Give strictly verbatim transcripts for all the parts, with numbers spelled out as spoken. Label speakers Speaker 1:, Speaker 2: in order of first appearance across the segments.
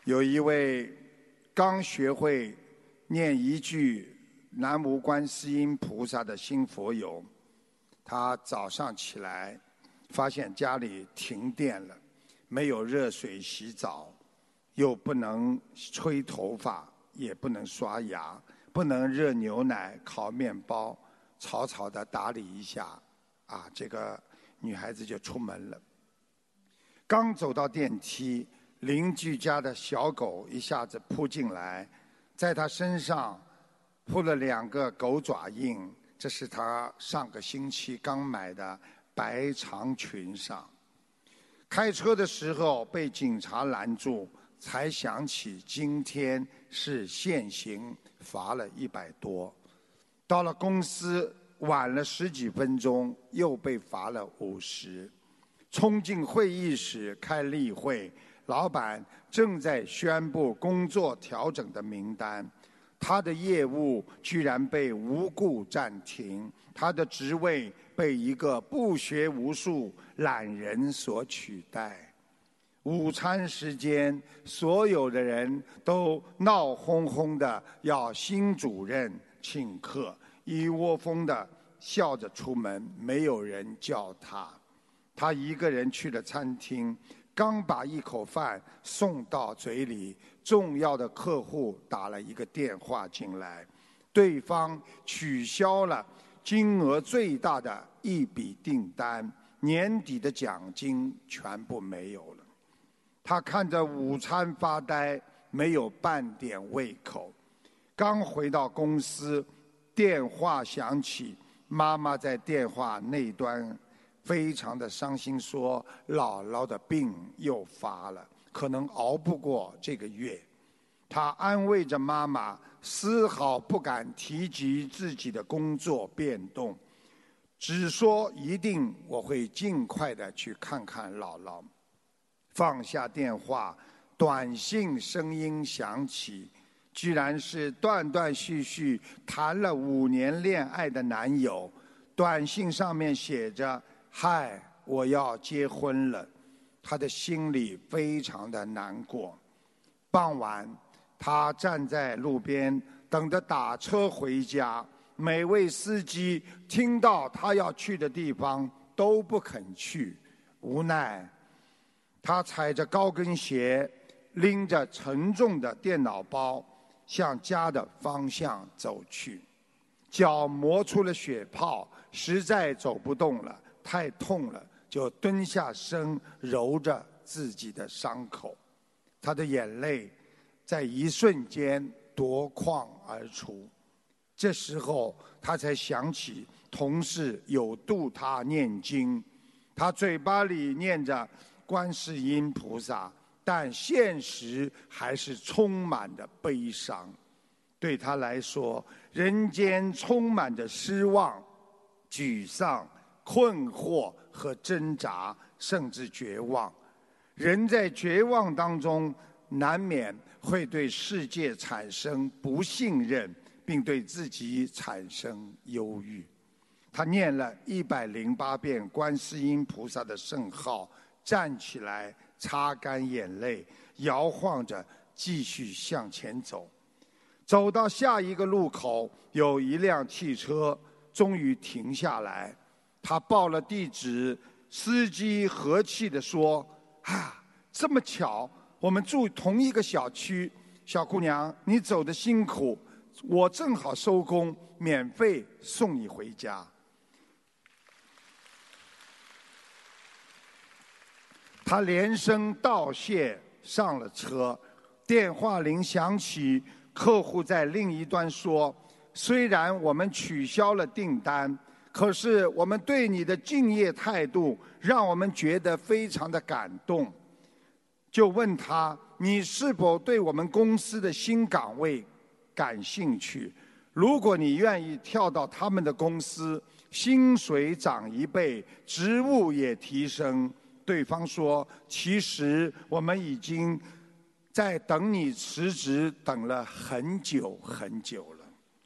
Speaker 1: 有一位刚学会念一句南无观世音菩萨的新佛友，他早上起来发现家里停电了，没有热水洗澡，又不能吹头发，也不能刷牙，不能热牛奶、烤面包，草草地打理一下，啊，这个女孩子就出门了。刚走到电梯，邻居家的小狗一下子扑进来，在她身上扑了两个狗爪印，这是她上个星期刚买的白长裙上。开车的时候被警察拦住，才想起今天是限行，罚了一百多。到了公司晚了十几分钟，又被罚了五十。冲进会议室开例会，老板正在宣布工作调整的名单，他的业务居然被无故暂停，他的职位被一个不学无术懒人所取代。午餐时间，所有的人都闹哄哄的要新主任请客，一窝蜂的笑着出门，没有人叫他。他一个人去了餐厅，刚把一口饭送到嘴里，重要的客户打了一个电话进来，对方取消了金额最大的一笔订单，年底的奖金全部没有了。他看着午餐发呆，没有半点胃口。刚回到公司，电话响起，妈妈在电话那端非常的伤心，说姥姥的病又发了，可能熬不过这个月。他安慰着妈妈，丝毫不敢提及自己的工作变动，只说一定我会尽快的去看看姥姥。放下电话，短信声音响起，居然是断断续续谈了五年恋爱的男友。短信上面写着：嗨，我要结婚了。他的心里非常的难过。傍晚，他站在路边等着打车回家，每位司机听到他要去的地方都不肯去，无奈他踩着高跟鞋，拎着沉重的电脑包向家的方向走去，脚磨出了血泡，实在走不动了，太痛了，就蹲下身揉着自己的伤口。他的眼泪在一瞬间夺眶而出。这时候他才想起同事有度他念经，他嘴巴里念着观世音菩萨，但现实还是充满着悲伤。对他来说，人间充满着失望、沮丧、困惑和挣扎，甚至绝望。人在绝望当中，难免会对世界产生不信任，并对自己产生忧郁。他念了一百零八遍观世音菩萨的圣号，站起来，擦干眼泪，摇晃着继续向前走。走到下一个路口，有一辆汽车终于停下来。他报了地址，司机和气地说：啊，这么巧，我们住同一个小区。小姑娘，你走得辛苦，我正好收工，免费送你回家。他连声道谢，上了车。电话铃响起，客户在另一端说：虽然我们取消了订单，可是我们对你的敬业态度让我们觉得非常的感动。就问他，你是否对我们公司的新岗位感兴趣？如果你愿意跳到他们的公司，薪水涨一倍，职务也提升。对方说，其实我们已经在等你辞职，等了很久很久了。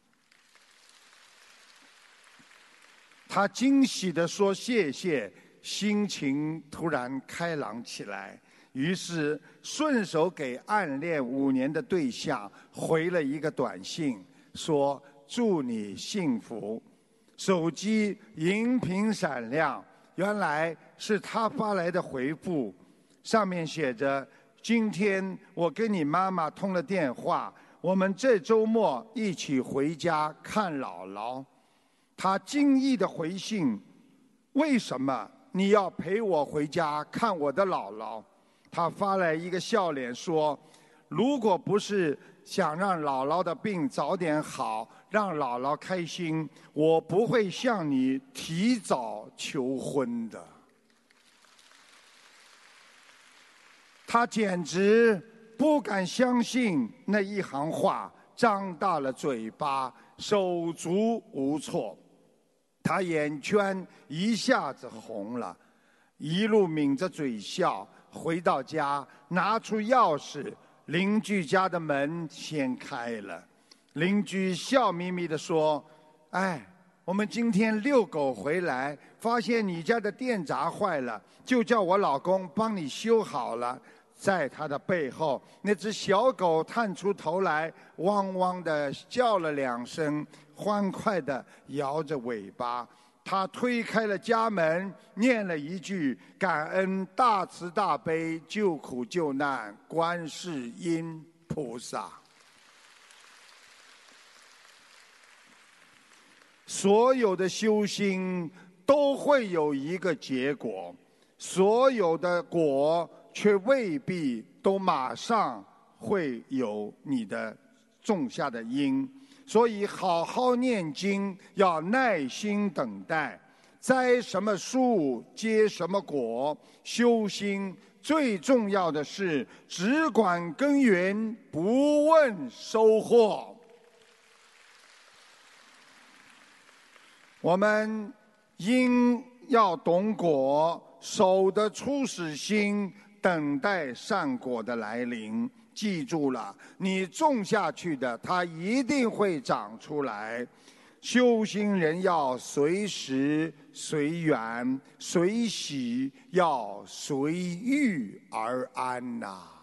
Speaker 1: 他惊喜地说谢谢，心情突然开朗起来， 于是顺手给暗恋五年的对象回了一个短信，说祝你幸福。手机荧屏闪亮，原来是他发来的回复，上面写着：今天我跟你妈妈通了电话，我们这周末一起回家看姥姥。他惊异的回信：为什么你要陪我回家看我的姥姥？他发来一个笑脸说：如果不是想让姥姥的病早点好，让姥姥开心，我不会向你提早求婚的。他简直不敢相信那一行话，张大了嘴巴，手足无措。他眼圈一下子红了，一路抿着嘴笑。回到家，拿出钥匙，邻居家的门先开了。邻居笑眯眯地说：哎，我们今天遛狗回来，发现你家的电闸坏了，就叫我老公帮你修好了。在他的背后，那只小狗探出头来，汪汪地叫了两声，欢快地摇着尾巴。他推开了家门，念了一句：感恩大慈大悲救苦救难观世音菩萨。所有的修心都会有一个结果，所有的果却未必都马上会有你的种下的因。所以好好念经，要耐心等待，栽什么树结什么果。修心最重要的是只管耕耘，不问收获。我们因要懂果，守得初始心，等待善果的来临。记住了，你种下去的，它一定会长出来。修心人要随时随缘，随喜要随遇而安呐、啊。